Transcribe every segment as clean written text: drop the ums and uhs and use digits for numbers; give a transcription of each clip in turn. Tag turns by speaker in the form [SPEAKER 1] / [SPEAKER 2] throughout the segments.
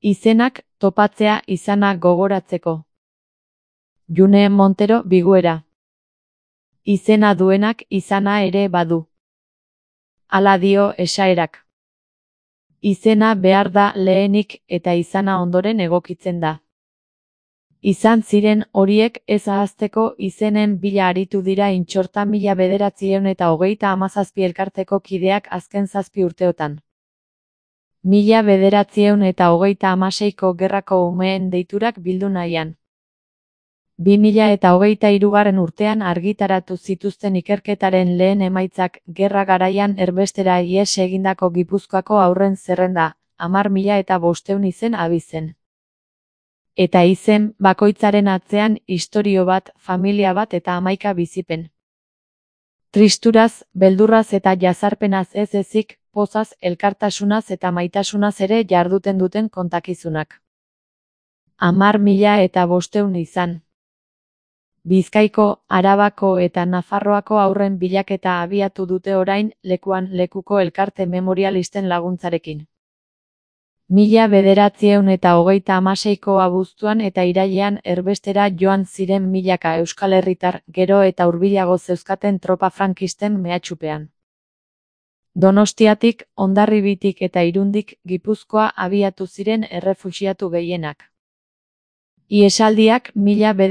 [SPEAKER 1] Izenak topatzea izana gogoratzeko. June Montero Biguera. Izena duenak izana ere badu. Hala dio esaerak. Izena behar da lehenik eta izana ondoren egokitzen da. Izan ziren horiek ez ahazteko izenen bila aritu dira Intxorta 1927 elkarteko kideak azken 7 urteotan. 1926ko gerrako umeen deiturak bildu nahian. 2023 urtean argitaratu zituzten ikerketaren lehen emaitzak gerra garaian erbestera ihes egindako Gipuzkoako haurren zerrenda, 10.500 izen abizen. Eta izen bakoitzaren atzean istorio bat, familia bat eta 11 bizipen. Tristuraz, beldurraz eta jazarpenaz ez ezik, pozaz, elkartasunaz eta maitasunaz ere jarduten duten kontakizunak. 10.500 izan. Bizkaiko, Arabako eta Nafarroako haurren bilaketa abiatu dute orain lekuan lekuko elkarte memorialisten laguntzarekin. 1926ko abuztuan eta irailean erbestera joan ziren milaka euskal herritar gero eta hurbilago zeuzkaten tropa frankisten mehatxupean. Donostiatik, Hondarribitik eta Irundik Gipuzkoa abiatu ziren errefuxiatu gehienak. Ihesaldiak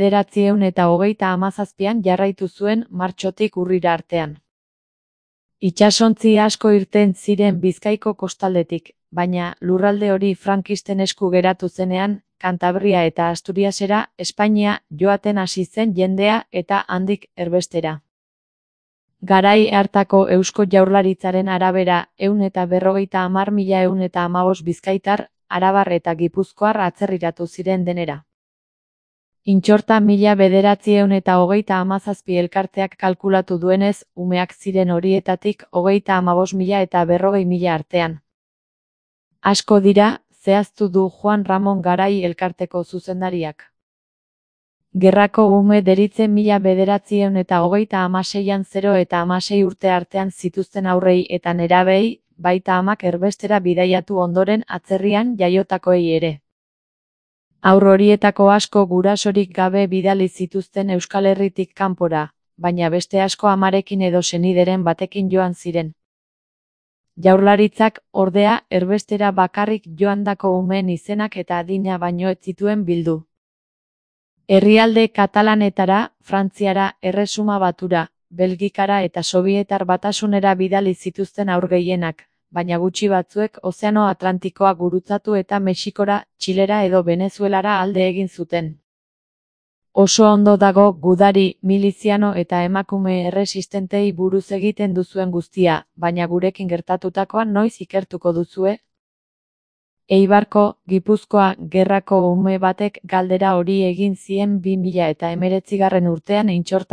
[SPEAKER 1] 1927an jarraitu zuen martxotik urrira artean. Itsasontzi asko irten ziren Bizkaiko kostaldetik, baina lurralde hori frankisten esku geratu zenean, Kantabria eta Asturiasera, Espainia, joaten hasi zen jendea eta handik erbestera. Garai hartako Eusko Jaurlaritzaren arabera, 150.115 bizkaitar, arabar eta gipuzkoar atzerriratu ziren denera. Intxorta 1927 elkarteak kalkulatu duenez, umeak ziren horietatik 35.000 eta 40.000 artean. Asko dira, zehaztu du Juan Ramon Garai elkarteko zuzendariak. Gerrako ume deritzen 1926an 0 eta 16 urte artean zituzten aurrei eta nerabei, baita amak erbestera bidaiatu ondoren atzerrian jaiotakoei ere. Haur horietako asko gurasorik gabe bidali zituzten Euskal Herritik kanpora, baina beste asko amarekin edo senideren batekin joan ziren. Jaurlaritzak, ordea, erbestera bakarrik joandako umeen izenak eta adina baino ez zituen bildu. Herrialde katalanetara, Frantziara, Erresuma Batura, Belgikara eta Sobietar Batasunera bidali zituzten haur gehienak, baina gutxi batzuek Ozeano Atlantikoa gurutzatu eta Mexikora, Txilera edo Venezuelara alde egin zuten. Oso ondo dago gudari, miliziano eta emakume erresistentei buruz egiten duzuen guztia, baina gurekin gertatutakoa noiz ikertuko duzue? Eibarko, Gipuzkoa, gerrako ume batek galdera hori egin zien 2019 urtean Intxorta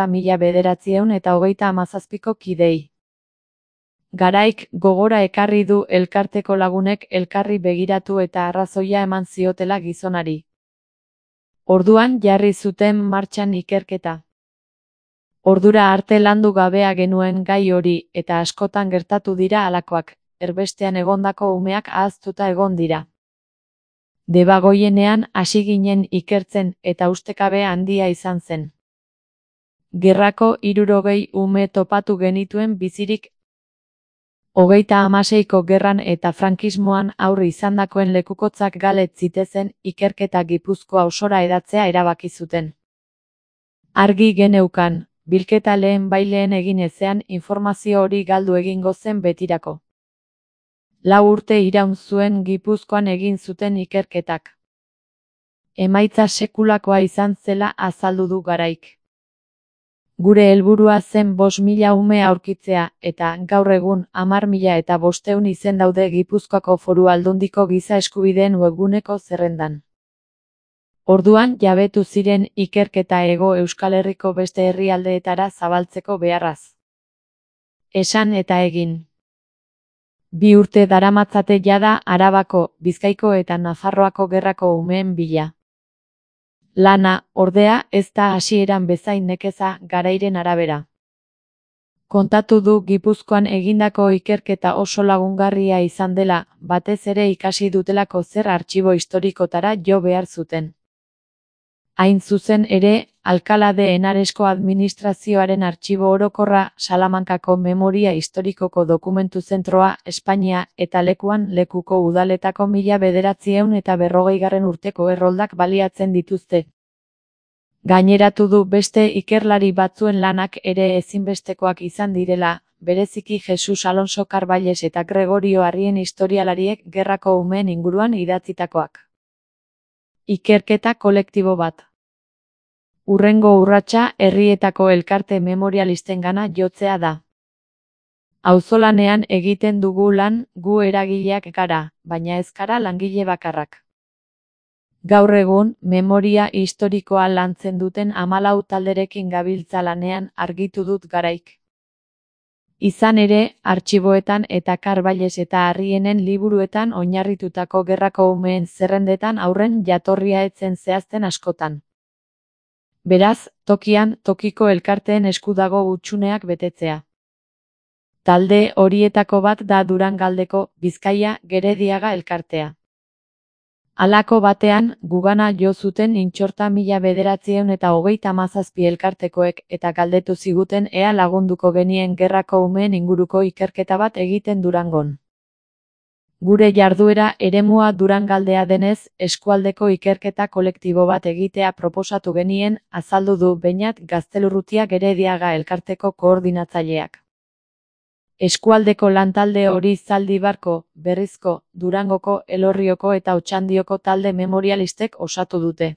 [SPEAKER 1] 1927ko kidei. Garaik gogora ekarri du elkarteko lagunek elkarri begiratu eta arrazoia eman ziotela gizonari. Orduan jarri zuten martxan ikerketa. Ordura arte landu gabea genuen gai hori eta askotan gertatu dira halakoak, erbestean egondako umeak ahaztuta egon dira. Debagoienean hasi ginen ikertzen eta ustekabe handia izan zen. Gerrako 60 ume topatu genituen bizirik. 36ko gerran eta frankismoan aurri izandakoen lekukotzak galet zitezen ikerketa Gipuzkoa osora hedatzea erabaki zuten. Argi geneukan, bilketa lehen egin ezean informazio hori galdu egingo zen betirako. 4 urte iraun zuen Gipuzkoan egin zuten ikerketak. Emaitza sekulakoa izan zela azaldu du Garaik. Gure helburua zen 5.000 ume aurkitzea, eta gaur egun 10.500 izen daude Gipuzkoako Foru Aldundiko giza eskubideen webguneko zerrendan. Orduan jabetu ziren ikerketa Hego Euskal Herriko beste herrialdeetara zabaltzeko beharraz. Esan eta egin. 2 urte daramatzate jada Arabako, Bizkaiko eta Nafarroako gerrako umeen bila. Lana, ordea, ez da hasieran bezain nekeza Garairen arabera. Kontatu du Gipuzkoan egindako ikerketa oso lagungarria izan dela, batez ere ikasi dutelako zer artxibo historikotara jo behar zuten. Hain zuzen ere, Alcalá de Henaresko administrazioaren artxibo orokorra, Salamankako Memoria Historikoko Dokumentu Zentroa, Espainia eta lekuko udaletako 1940 urteko erroldak baliatzen dituzte. Gaineratu du beste ikerlari batzuen lanak ere ezinbestekoak izan direla, bereziki Jesus Alonso Carballés eta Gregorio Arrien historialariek gerrako umeen inguruan idatzitakoak. Ikerketa kolektibo bat. Hurrengo urratsa herrietako elkarte memorialistengana jotzea da. Auzolanean egiten dugu lan, gu eragileak gara, baina ez gara langile bakarrak. Gaur egun, memoria historikoa lantzen duten 14 talderekin gabiltza lanean argitu dut Garaik. Izan ere, artxiboetan eta Carballés eta Arrienen liburuetan oinarritutako gerrako umeen zerrendetan haurren jatorria ez zen zehazten askotan. Beraz, tokian, tokiko elkarteen esku dago hutsuneak betetzea. Talde horietako bat da Durangaldeko, Bizkaia, Gerediaga elkartea. Halako batean, gugana jo zuten Intxorta 1937 elkartekoek eta galdetu ziguten ea lagunduko genien gerrako umeen inguruko ikerketa bat egiten Durangon. Gure jarduera eremua Durangaldea denez, eskualdeko ikerketa kolektibo bat egitea proposatu genien, azaldu du Beñat Gaztelurrutia Gerediaga elkarteko koordinatzaileak. Eskualdeko lantalde hori Zaldibarko, Berrizko, Durangoko, Elorrioko eta Otxandioko talde memorialistek osatu dute.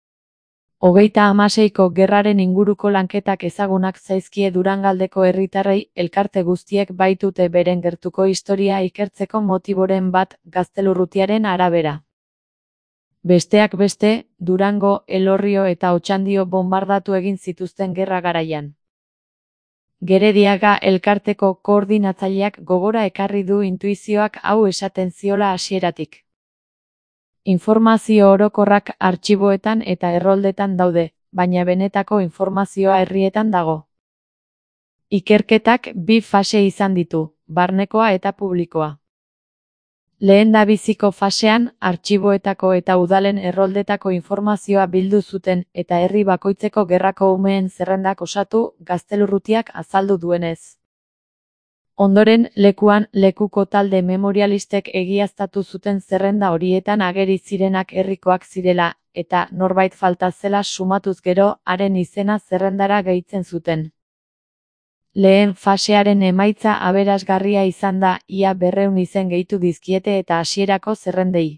[SPEAKER 1] 36ko gerraren inguruko lanketak ezagunak zaizkie Durangaldeko herritarrei, elkarte guztiek baitute beren gertuko historia ikertzeko motiboren bat Gaztelurrutiaren arabera. Besteak beste, Durango, Elorrio eta Otxandio bonbardatu egin zituzten gerra garaian. Gerediaga elkarteko koordinatzaileak gogora ekarri du intuizioak hau esaten ziola hasieratik. Informazio orokorrak artxiboetan eta erroldetan daude, baina benetako informazioa herrietan dago. Ikerketak 2 fase izan ditu, barnekoa eta publikoa. Lehendabiziko fasean, artxiboetako eta udalen erroldetako informazioa bildu zuten eta herri bakoitzeko gerrako umeen zerrendak osatu, Gaztelurrutiak azaldu duenez. Ondoren, lekuan, lekuko talde memorialistek egiaztatu zuten zerrenda horietan ageri zirenak herrikoak zirela, eta norbait falta zela sumatuz gero, haren izena zerrendara gehitzen zuten. Lehen fasearen emaitza aberasgarria izan da, ia 200 izen gehitu dizkiete eta hasierako zerrendei.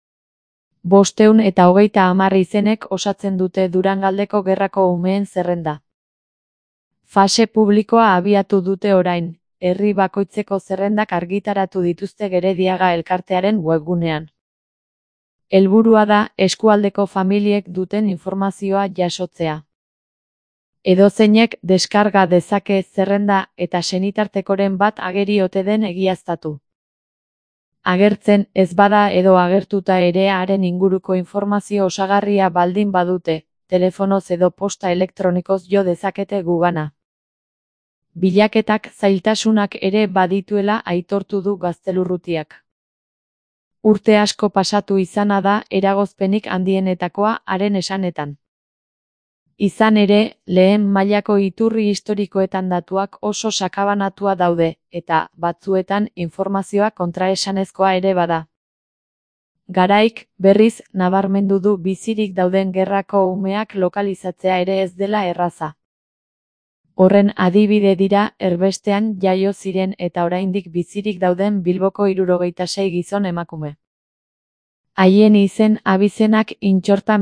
[SPEAKER 1] 530 izenek osatzen dute Durangaldeko gerrako umeen zerrenda. Fase publikoa abiatu dute orain, herri bakoitzeko zerrendak argitaratu dituzte Gerediaga elkartearen webgunean. Helburua da, eskualdeko familiek duten informazioa jasotzea. Edozeinek deskarga dezake zerrenda eta senitartekoren bat ageri ote den egiaztatu. Agertzen ez bada edo agertuta ere haren inguruko informazio osagarria baldin badute, telefonoz edo posta elektronikoz jo dezakete gugana. Bilaketak zailtasunak ere badituela aitortu du Gaztelurrutiak. Urte asko pasatu izana da eragozpenik handienetakoa haren esanetan. Izan ere, lehen mailako iturri historikoetan datuak oso sakabanatua daude, eta, batzuetan, informazioa kontraesanezkoa ere bada. Garaik, berriz, nabarmendu du bizirik dauden gerrako umeak lokalizatzea ere ez dela erraza. Horren adibide dira, erbestean jaio ziren eta oraindik bizirik dauden Bilboko 76 gizon emakume. Haien izen abizenak Intxorta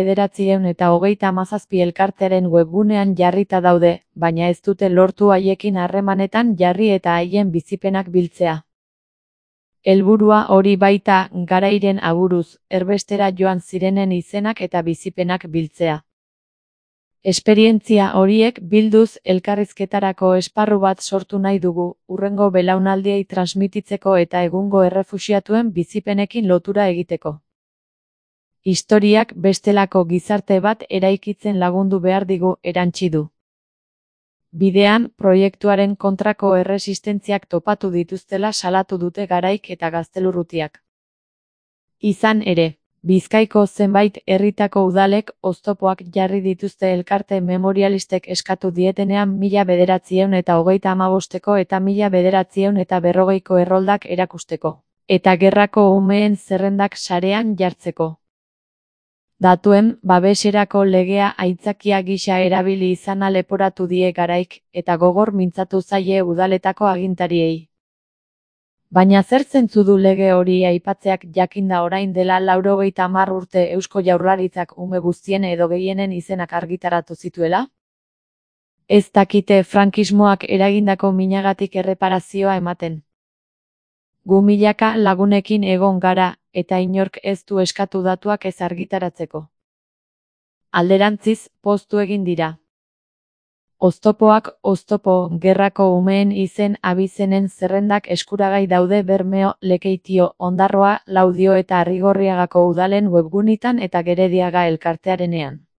[SPEAKER 1] 1937 elkartearen webgunean jarrita daude, baina ez dute lortu haiekin harremanetan jarri eta haien bizipenak biltzea. Helburua hori baita, Garairen aburuz, erbestera joan zirenen izenak eta bizipenak biltzea. Esperientzia horiek bilduz elkarrizketarako esparru bat sortu nahi dugu, hurrengo belaunaldiei transmititzeko eta egungo errefuxiatuen bizipenekin lotura egiteko. Historiak bestelako gizarte bat eraikitzen lagundu behar digu, erantsi du. Bidean, proiektuaren kontrako erresistentziak topatu dituztela salatu dute Garaik eta Gaztelurrutiak. Izan ere, Bizkaiko zenbait herritako udalek oztopoak jarri dituzte elkarte memorialistek eskatu dietenean 1935ko eta 1940ko erroldak erakusteko, eta gerrako umeen zerrendak sarean jartzeko. Datuen babeserako legea aitzakia gisa erabili izana leporatu die Garaik, eta gogor mintzatu zaie udaletako agintariei. Baina zer zentzu du lege hori aipatzeak jakinda orain dela 90 urte Eusko Jaurlaritzak ume guztien edo gehienen izenak argitaratu zituela? Ez dakite frankismoak eragindako minagatik erreparazioa ematen. Gu milaka lagunekin egon gara, eta inork ez du eskatu datuak ez argitaratzeko. Alderantziz, poztu egin dira. Oztopoak oztopo, gerrako umeen izen abizenen zerrendak eskuragai daude Bermeo, Lekeitio, Ondarroa, Laudio eta Arrigorriagako udalen webgunitan eta Gerediaga elkartearenean.